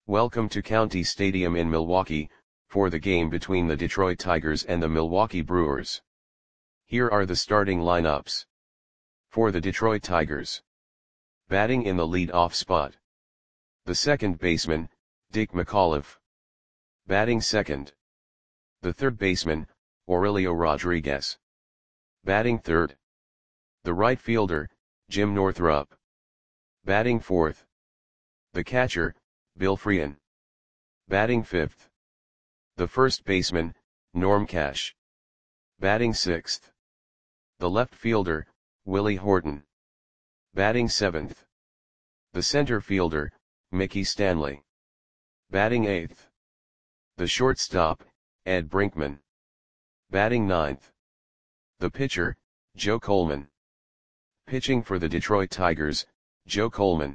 Welcome to County Stadium in Milwaukee, for the game between the Detroit Tigers and the Milwaukee Brewers. Here are the starting lineups. For the Detroit Tigers. Batting in the lead-off spot. The second baseman, Dick McAuliffe. Batting second. The third baseman, Aurelio Rodriguez. Batting third. The right fielder, Jim Northrup. Batting fourth. The catcher, Bill Frein. Batting fifth. The first baseman, Norm Cash. Batting sixth. The left fielder, Willie Horton. Batting seventh. The center fielder, Mickey Stanley. Batting eighth. The shortstop, Ed Brinkman. Batting ninth. The pitcher, Joe Coleman. Pitching for the Detroit Tigers, Joe Coleman.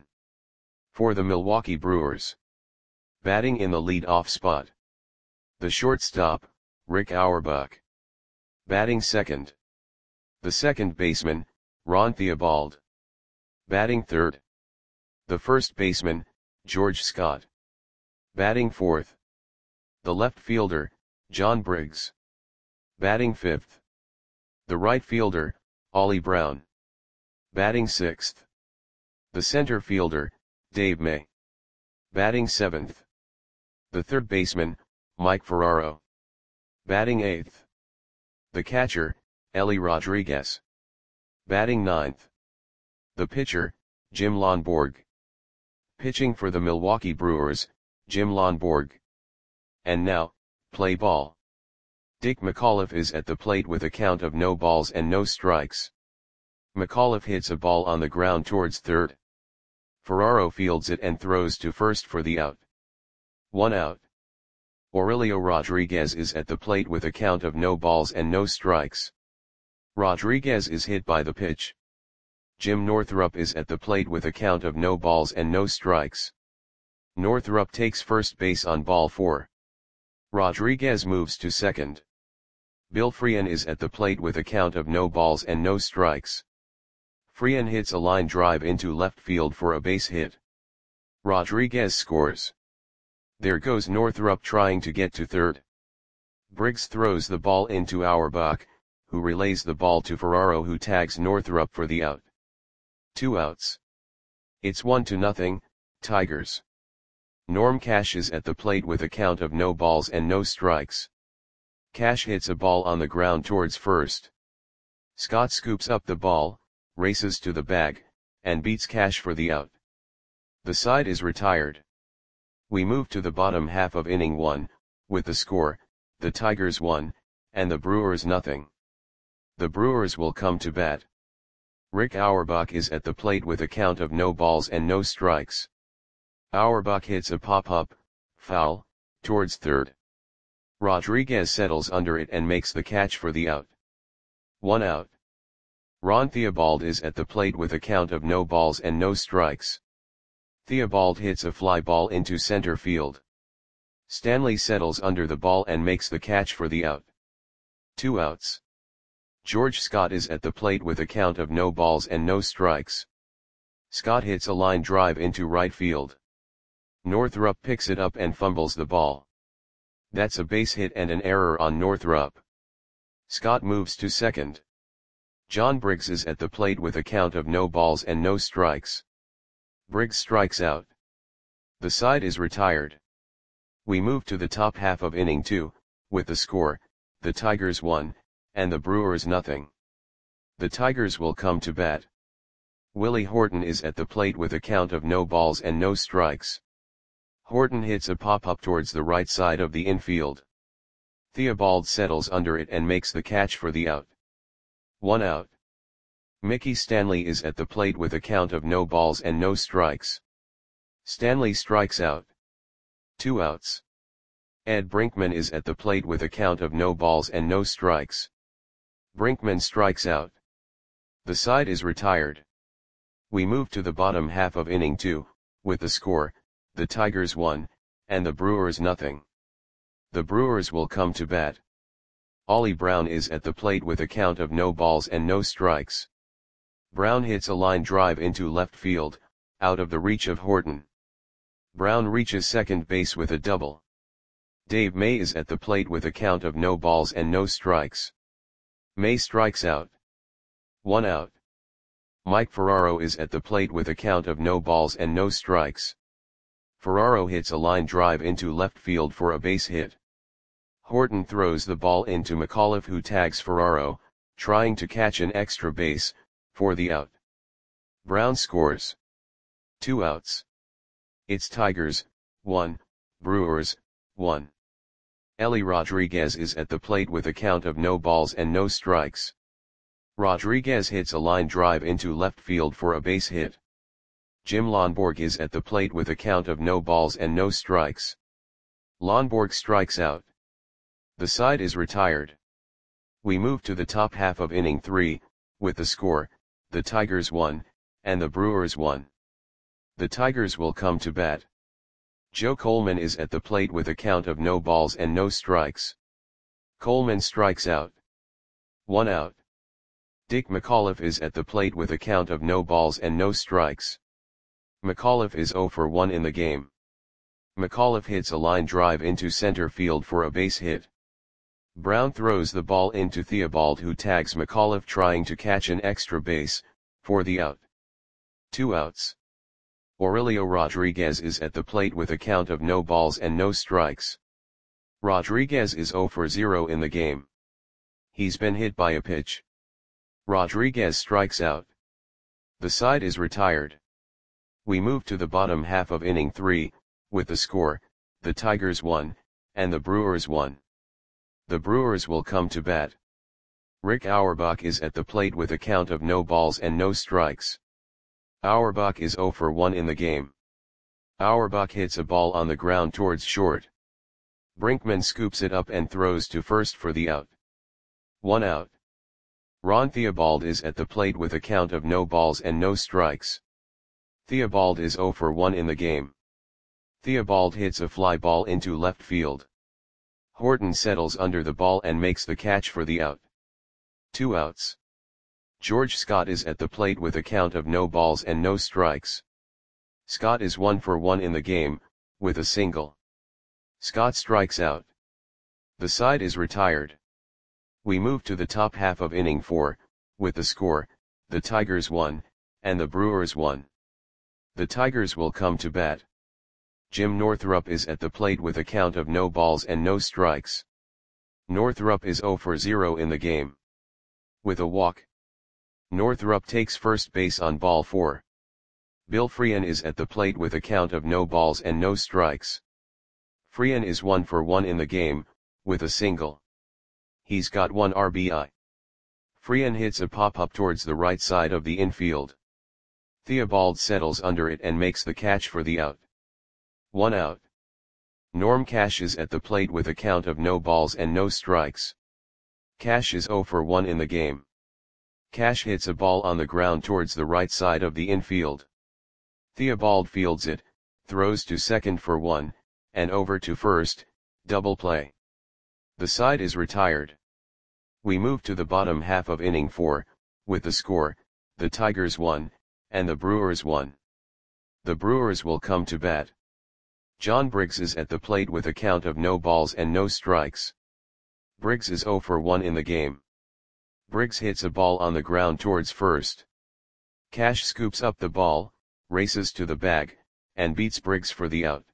For the Milwaukee Brewers. Batting in the lead-off spot. The shortstop, Rick Auerbach. Batting second. The second baseman, Ron Theobald. Batting third. The first baseman, George Scott. Batting fourth. The left fielder, John Briggs. Batting fifth. The right fielder, Ollie Brown. Batting sixth. The center fielder, Dave May. Batting seventh. The third baseman, Mike Ferraro. Batting eighth. The catcher, Ellie Rodriguez. Batting ninth. The pitcher, Jim Lonborg. Pitching for the Milwaukee Brewers, Jim Lonborg. And now, play ball. Dick McAuliffe is at the plate with a count of no balls and no strikes. McAuliffe hits a ball on the ground towards third. Ferraro fields it and throws to first for the out. 1 out. Aurelio Rodriguez is at the plate with a count of no balls and no strikes. Rodriguez is hit by the pitch. Jim Northrup is at the plate with a count of no balls and no strikes. Northrup takes first base on ball 4. Rodriguez moves to second. Bill Frein is at the plate with a count of no balls and no strikes. Frein hits a line drive into left field for a base hit. Rodriguez scores. There goes Northrup trying to get to third. Briggs throws the ball into Auerbach, who relays the ball to Ferraro, who tags Northrup for the out. 2 outs. It's 1-0, Tigers. Norm Cash is at the plate with a count of no balls and no strikes. Cash hits a ball on the ground towards first. Scott scoops up the ball, races to the bag, and beats Cash for the out. The side is retired. We move to the bottom half of inning 1, with the score, the Tigers 1, and the Brewers 0. The Brewers will come to bat. Rick Auerbach is at the plate with a count of no balls and no strikes. Auerbach hits a pop-up, foul, towards third. Rodriguez settles under it and makes the catch for the out. 1 out. Ron Theobald is at the plate with a count of no balls and no strikes. Theobald hits a fly ball into center field. Stanley settles under the ball and makes the catch for the out. 2 outs. George Scott is at the plate with a count of no balls and no strikes. Scott hits a line drive into right field. Northrup picks it up and fumbles the ball. That's a base hit and an error on Northrup. Scott moves to second. John Briggs is at the plate with a count of no balls and no strikes. Briggs strikes out. The side is retired. We move to the top half of inning 2, with the score, the Tigers 1, and the Brewers 0. The Tigers will come to bat. Willie Horton is at the plate with a count of no balls and no strikes. Horton hits a pop-up towards the right side of the infield. Theobald settles under it and makes the catch for the out. 1 out. Mickey Stanley is at the plate with a count of no balls and no strikes. Stanley strikes out. 2 outs. Ed Brinkman is at the plate with a count of no balls and no strikes. Brinkman strikes out. The side is retired. We move to the bottom half of inning 2, with the score, the Tigers 1, and the Brewers 0. The Brewers will come to bat. Ollie Brown is at the plate with a count of no balls and no strikes. Brown hits a line drive into left field, out of the reach of Horton. Brown reaches second base with a double. Dave May is at the plate with a count of no balls and no strikes. May strikes out. 1 out. Mike Ferraro is at the plate with a count of no balls and no strikes. Ferraro hits a line drive into left field for a base hit. Horton throws the ball into McAuliffe, who tags Ferraro, trying to catch an extra base, for the out. Brown scores. 2 outs. It's Tigers, 1, Brewers, 1. Ellie Rodriguez is at the plate with a count of no balls and no strikes. Rodriguez hits a line drive into left field for a base hit. Jim Lonborg is at the plate with a count of no balls and no strikes. Lonborg strikes out. The side is retired. We move to the top half of inning 3, with the score, the Tigers 1, and the Brewers 1. The Tigers will come to bat. Joe Coleman is at the plate with a count of no balls and no strikes. Coleman strikes out. 1 out. Dick McAuliffe is at the plate with a count of no balls and no strikes. McAuliffe is 0 for 1 in the game. McAuliffe hits a line drive into center field for a base hit. Brown throws the ball into Theobald, who tags McAuliffe, trying to catch an extra base, for the out. 2 outs. Aurelio Rodriguez is at the plate with a count of no balls and no strikes. Rodriguez is 0 for 0 in the game. He's been hit by a pitch. Rodriguez strikes out. The side is retired. We move to the bottom half of inning 3, with the score, the Tigers 1, and the Brewers 1. The Brewers will come to bat. Rick Auerbach is at the plate with a count of no balls and no strikes. Auerbach is 0 for 1 in the game. Auerbach hits a ball on the ground towards short. Brinkman scoops it up and throws to first for the out. 1 out. Ron Theobald is at the plate with a count of no balls and no strikes. Theobald is 0 for 1 in the game. Theobald hits a fly ball into left field. Horton settles under the ball and makes the catch for the out. 2 outs. George Scott is at the plate with a count of no balls and no strikes. Scott is 1 for 1 in the game, with a single. Scott strikes out. The side is retired. We move to the top half of inning 4, with the score, the Tigers 1, and the Brewers 1. The Tigers will come to bat. Jim Northrup is at the plate with a count of no balls and no strikes. Northrup is 0 for 0 in the game. With a walk. Northrup takes first base on ball 4. Bill Freehan is at the plate with a count of no balls and no strikes. Freehan is 1 for 1 in the game, with a single. He's got 1 RBI. Freehan hits a pop-up towards the right side of the infield. Theobald settles under it and makes the catch for the out. 1 out. Norm Cash is at the plate with a count of no balls and no strikes. Cash is 0 for 1 in the game. Cash hits a ball on the ground towards the right side of the infield. Theobald fields it, throws to second for 1, and over to first, double play. The side is retired. We move to the bottom half of inning 4, with the score, the Tigers 1, and the Brewers 1. The Brewers will come to bat. John Briggs is at the plate with a count of no balls and no strikes. Briggs is 0 for 1 in the game. Briggs hits a ball on the ground towards first. Cash scoops up the ball, races to the bag, and beats Briggs for the out.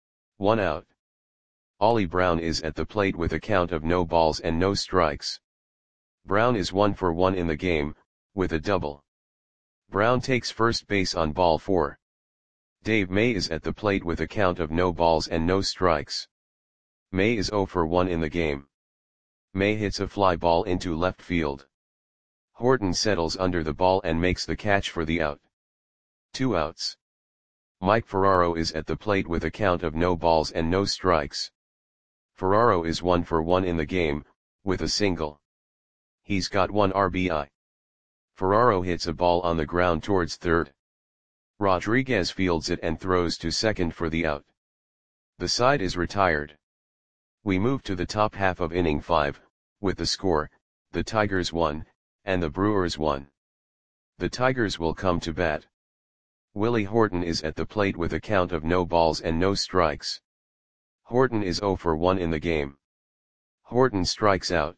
1 out. Ollie Brown is at the plate with a count of no balls and no strikes. Brown is 1 for 1 in the game, with a double. Brown takes first base on ball 4. Dave May is at the plate with a count of no balls and no strikes. May is 0 for 1 in the game. May hits a fly ball into left field. Horton settles under the ball and makes the catch for the out. 2 outs. Mike Ferraro is at the plate with a count of no balls and no strikes. Ferraro is 1 for 1 in the game, with a single. He's got 1 RBI. Ferraro hits a ball on the ground towards third. Rodriguez fields it and throws to second for the out. The side is retired. We move to the top half of inning 5, with the score, the Tigers 1, and the Brewers 1. The Tigers will come to bat. Willie Horton is at the plate with a count of no balls and no strikes. Horton is 0 for 1 in the game. Horton strikes out.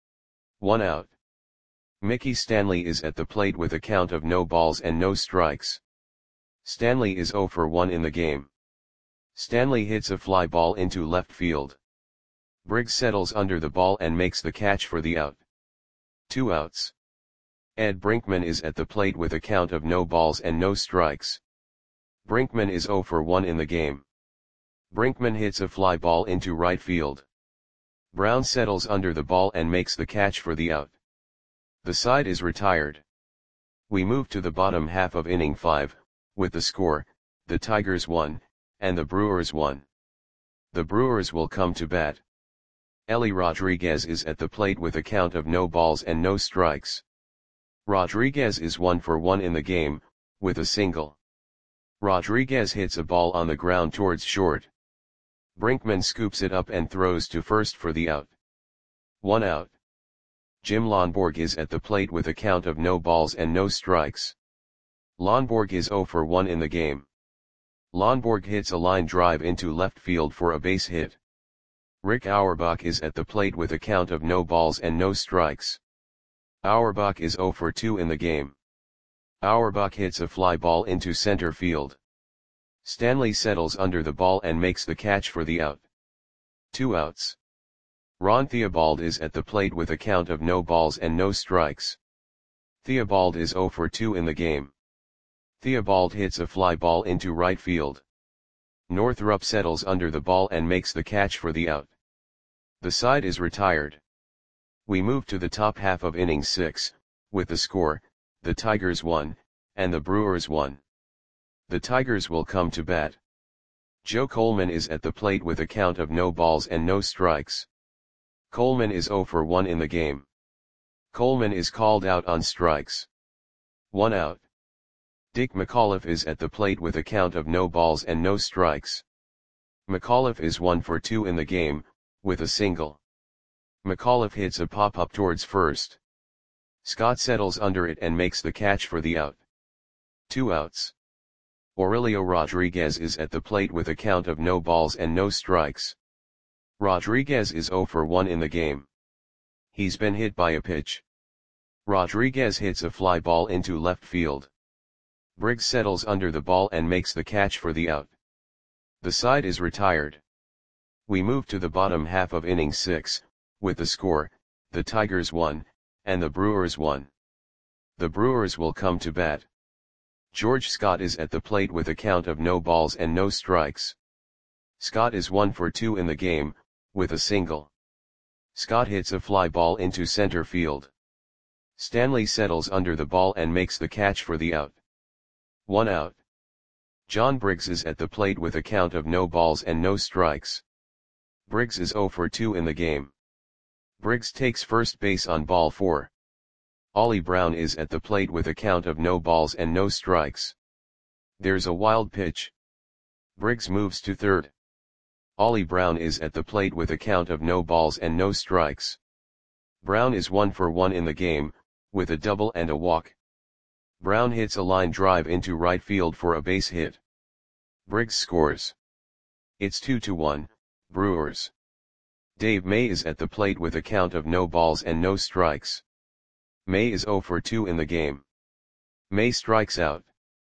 1 out. Mickey Stanley is at the plate with a count of no balls and no strikes. Stanley is 0 for 1 in the game. Stanley hits a fly ball into left field. Briggs settles under the ball and makes the catch for the out. 2 outs. Ed Brinkman is at the plate with a count of no balls and no strikes. Brinkman is 0 for 1 in the game. Brinkman hits a fly ball into right field. Brown settles under the ball and makes the catch for the out. The side is retired. We move to the bottom half of inning 5, with the score, the Tigers 1, and the Brewers 1. The Brewers will come to bat. Ellie Rodriguez is at the plate with a count of no balls and no strikes. Rodriguez is 1 for 1 in the game, with a single. Rodriguez hits a ball on the ground towards short. Brinkman scoops it up and throws to first for the out. 1 out. Jim Lonborg is at the plate with a count of no balls and no strikes. Lonborg is 0 for 1 in the game. Lonborg hits a line drive into left field for a base hit. Rick Auerbach is at the plate with a count of no balls and no strikes. Auerbach is 0 for 2 in the game. Auerbach hits a fly ball into center field. Stanley settles under the ball and makes the catch for the out. 2 outs. Ron Theobald is at the plate with a count of no balls and no strikes. Theobald is 0 for 2 in the game. Theobald hits a fly ball into right field. Northrup settles under the ball and makes the catch for the out. The side is retired. We move to the top half of inning 6, with the score, the Tigers 1, and the Brewers 1. The Tigers will come to bat. Joe Coleman is at the plate with a count of no balls and no strikes. Coleman is 0 for 1 in the game. Coleman is called out on strikes. 1 out. Dick McAuliffe is at the plate with a count of no balls and no strikes. McAuliffe is 1 for 2 in the game, with a single. McAuliffe hits a pop-up towards first. Scott settles under it and makes the catch for the out. 2 outs. Aurelio Rodriguez is at the plate with a count of no balls and no strikes. Rodriguez is 0 for 1 in the game. He's been hit by a pitch. Rodriguez hits a fly ball into left field. Briggs settles under the ball and makes the catch for the out. The side is retired. We move to the bottom half of inning 6, with the score, the Tigers 1, and the Brewers 1. The Brewers will come to bat. George Scott is at the plate with a count of no balls and no strikes. Scott is 1 for 2 in the game, with a single. Scott hits a fly ball into center field. Stanley settles under the ball and makes the catch for the out. 1 out. John Briggs is at the plate with a count of no balls and no strikes. Briggs is 0 for 2 in the game. Briggs takes first base on ball 4. Ollie Brown is at the plate with a count of no balls and no strikes. There's a wild pitch. Briggs moves to third. Ollie Brown is at the plate with a count of no balls and no strikes. Brown is 1 for 1 in the game, with a double and a walk. Brown hits a line drive into right field for a base hit. Briggs scores. It's 2-1, Brewers. Dave May is at the plate with a count of no balls and no strikes. May is 0 for 2 in the game. May strikes out.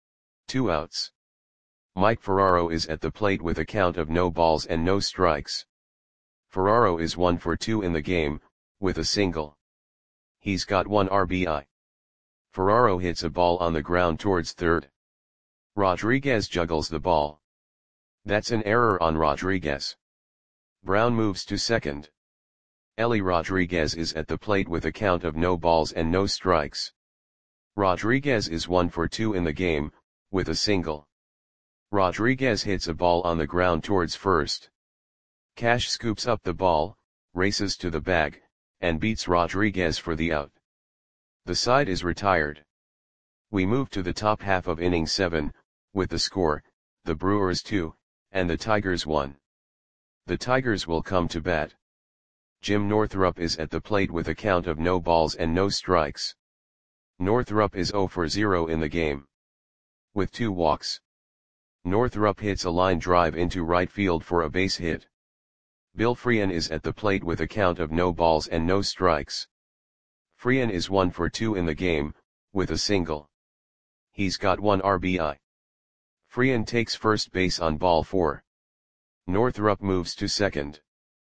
2 outs. Mike Ferraro is at the plate with a count of no balls and no strikes. Ferraro is 1 for 2 in the game, with a single. He's got 1 RBI. Ferraro hits a ball on the ground towards third. Rodriguez juggles the ball. That's an error on Rodriguez. Brown moves to second. Ellie Rodriguez is at the plate with a count of no balls and no strikes. Rodriguez is 1 for 2 in the game, with a single. Rodriguez hits a ball on the ground towards first. Cash scoops up the ball, races to the bag, and beats Rodriguez for the out. The side is retired. We move to the top half of inning 7, with the score, the Brewers 2, and the Tigers 1. The Tigers will come to bat. Jim Northrup is at the plate with a count of no balls and no strikes. Northrup is 0 for 0 in the game. with 2 walks. Northrup hits a line drive into right field for a base hit. Bill Freehan is at the plate with a count of no balls and no strikes. Freehan is 1 for 2 in the game, with a single. He's got 1 RBI. Freehan takes first base on ball 4. Northrup moves to second.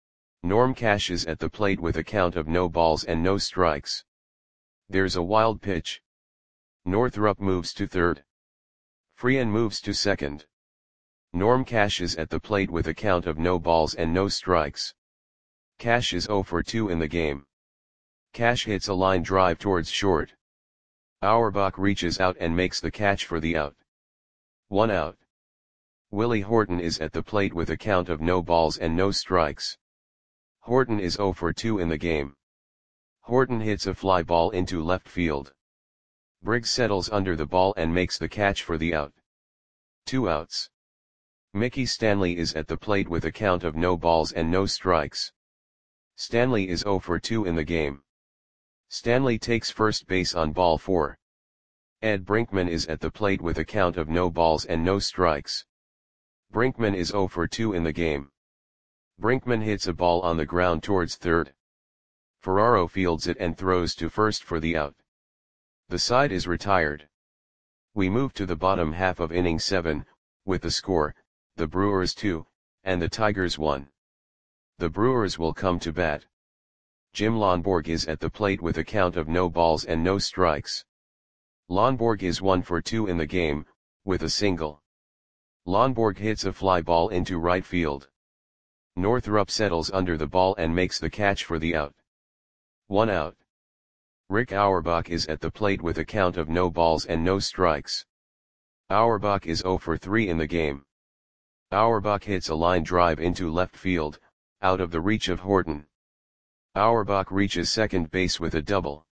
Norm Cash is at the plate with a count of no balls and no strikes. There's a wild pitch. Northrup moves to third. Freehan moves to second. Norm Cash is at the plate with a count of no balls and no strikes. Cash is 0 for 2 in the game. Cash hits a line drive towards short. Auerbach reaches out and makes the catch for the out. 1 out. Willie Horton is at the plate with a count of no balls and no strikes. Horton is 0 for 2 in the game. Horton hits a fly ball into left field. Briggs settles under the ball and makes the catch for the out. 2 outs. Mickey Stanley is at the plate with a count of no balls and no strikes. Stanley is 0 for 2 in the game. Stanley takes first base on ball 4. Ed Brinkman is at the plate with a count of no balls and no strikes. Brinkman is 0 for 2 in the game. Brinkman hits a ball on the ground towards third. Ferraro fields it and throws to first for the out. The side is retired. We move to the bottom half of inning 7, with the score, the Brewers 2, and the Tigers 1. The Brewers will come to bat. Jim Lonborg is at the plate with a count of no balls and no strikes. Lonborg is 1 for 2 in the game, with a single. Lonborg hits a fly ball into right field. Northrup settles under the ball and makes the catch for the out. 1 out. Rick Auerbach is at the plate with a count of no balls and no strikes. Auerbach is 0 for 3 in the game. Auerbach hits a line drive into left field, out of the reach of Horton. Auerbach reaches second base with a double.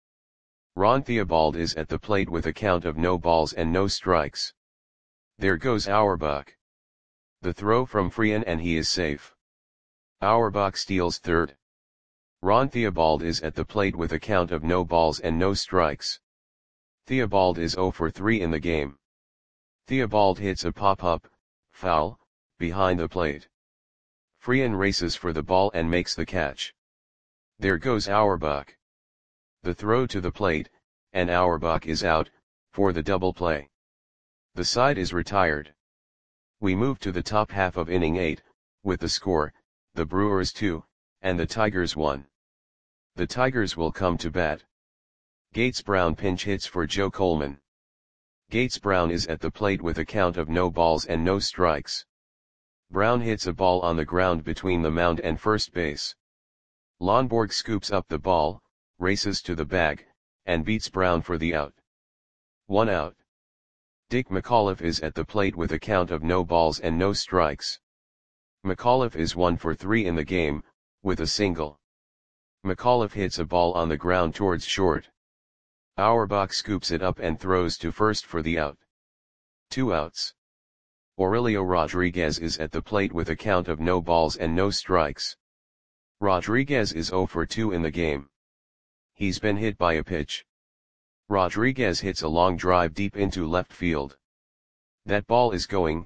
Ron Theobald is at the plate with a count of no balls and no strikes. There goes Auerbach. The throw from Freehan and he is safe. Auerbach steals third. Ron Theobald is at the plate with a count of no balls and no strikes. Theobald is 0 for 3 in the game. Theobald hits a pop-up, foul, behind the plate. Freehan races for the ball and makes the catch. There goes Auerbach. The throw to the plate, and Auerbach is out, for the double play. The side is retired. We move to the top half of inning 8, with the score, the Brewers 2, and the Tigers 1. The Tigers will come to bat. Gates Brown pinch hits for Joe Coleman. Gates Brown is at the plate with a count of no balls and no strikes. Brown hits a ball on the ground between the mound and first base. Lonborg scoops up the ball, races to the bag, and beats Brown for the out. 1 out. Dick McAuliffe is at the plate with a count of no balls and no strikes. McAuliffe is 1 for 3 in the game, with a single. McAuliffe hits a ball on the ground towards short. Auerbach scoops it up and throws to first for the out. 2 outs. Aurelio Rodriguez is at the plate with a count of no balls and no strikes. Rodriguez is 0 for 2 in the game. He's been hit by a pitch. Rodriguez hits a long drive deep into left field. That ball is gone.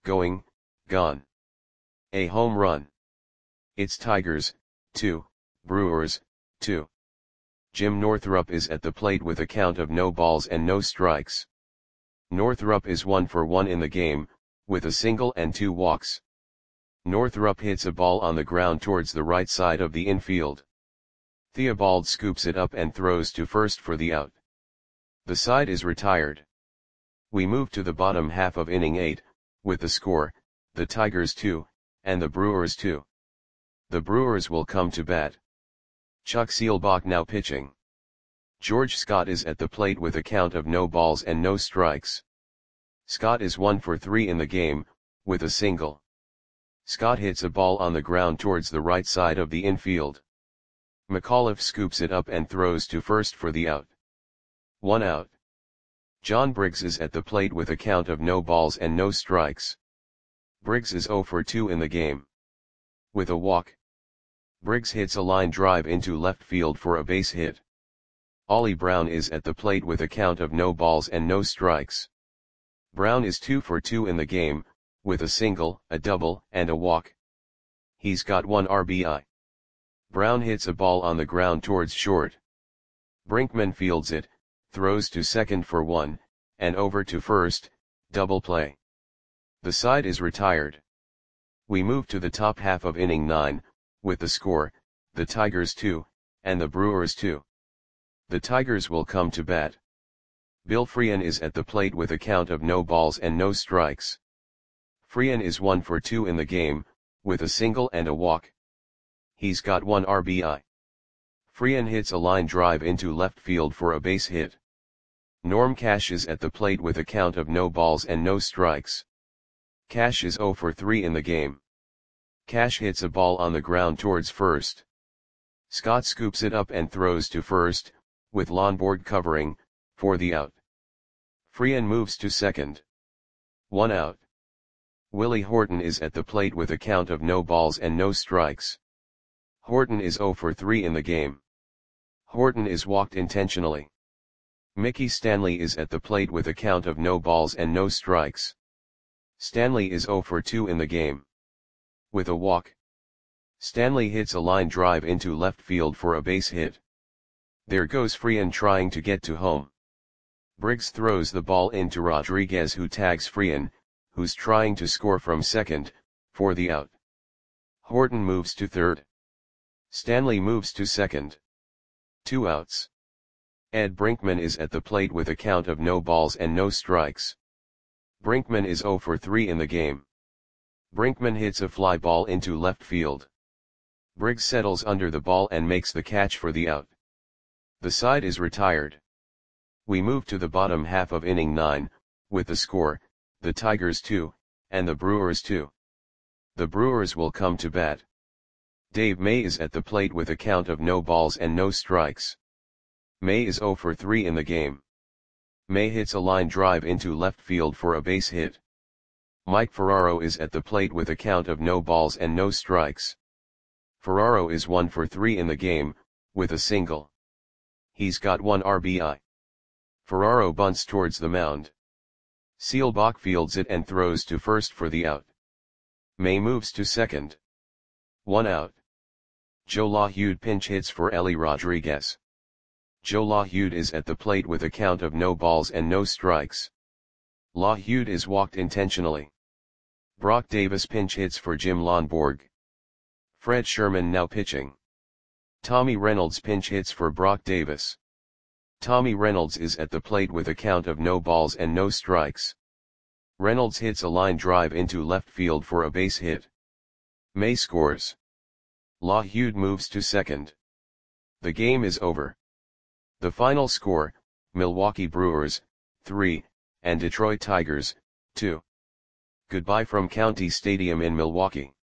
A home run. It's Tigers, 2, Brewers, 2. Jim Northrup is at the plate with a count of no balls and no strikes. Northrup is 1 for 1 in the game, with a single and 2 walks. Northrup hits a ball on the ground towards the right side of the infield. Theobald scoops it up and throws to first for the out. The side is retired. We move to the bottom half of inning 8, with the score, the Tigers 2, and the Brewers 2. The Brewers will come to bat. Chuck Seelbach now pitching. George Scott is at the plate with a count of no balls and no strikes. Scott is 1 for 3 in the game, with a single. Scott hits a ball on the ground towards the right side of the infield. McAuliffe scoops it up and throws to first for the out. 1 out. John Briggs is at the plate with a count of no balls and no strikes. Briggs is 0 for 2 in the game. With a walk. Briggs hits a line drive into left field for a base hit. Ollie Brown is at the plate with a count of no balls and no strikes. Brown is 2 for 2 in the game, with a single, a double, and a walk. He's got 1 RBI. Brown hits a ball on the ground towards short. Brinkman fields it, throws to second for 1, and over to first, double play. The side is retired. We move to the top half of inning 9, with the score, the Tigers 2, and the Brewers 2. The Tigers will come to bat. Bill Freehan is at the plate with a count of no balls and no strikes. Freehan is 1 for 2 in the game, with a single and a walk. He's got 1 RBI. Freehan hits a line drive into left field for a base hit. Norm Cash is at the plate with a count of no balls and no strikes. Cash is 0 for 3 in the game. Cash hits a ball on the ground towards first. Scott scoops it up and throws to first, with Lonborg covering, for the out. Freehan moves to second. 1 out. Willie Horton is at the plate with a count of no balls and no strikes. Horton is 0 for 3 in the game. Horton is walked intentionally. Mickey Stanley is at the plate with a count of no balls and no strikes. Stanley is 0 for 2 in the game. With a walk. Stanley hits a line drive into left field for a base hit. There goes Freehan trying to get to home. Briggs throws the ball into Rodriguez, who tags Freehan, who's trying to score from second, for the out. Horton moves to third. Stanley moves to second. 2 outs. Ed Brinkman is at the plate with a count of no balls and no strikes. Brinkman is 0 for 3 in the game. Brinkman hits a fly ball into left field. Briggs settles under the ball and makes the catch for the out. The side is retired. We move to the bottom half of inning 9, with the score, the Tigers 2, and the Brewers 2. The Brewers will come to bat. Dave May is at the plate with a count of no balls and no strikes. May is 0 for 3 in the game. May hits a line drive into left field for a base hit. Mike Ferraro is at the plate with a count of no balls and no strikes. Ferraro is 1 for 3 in the game, with a single. He's got 1 RBI. Ferraro bunts towards the mound. Seelbach fields it and throws to first for the out. May moves to second. 1 out. Joe LaHude pinch hits for Ellie Rodriguez. Joe LaHude is at the plate with a count of no balls and no strikes. LaHude is walked intentionally. Brock Davis pinch hits for Jim Lonborg. Fred Sherman now pitching. Tommy Reynolds pinch hits for Brock Davis. Tommy Reynolds is at the plate with a count of no balls and no strikes. Reynolds hits a line drive into left field for a base hit. May scores. LaHude moves to second. The game is over. The final score, Milwaukee Brewers, 3, and Detroit Tigers, 2. Goodbye from County Stadium in Milwaukee.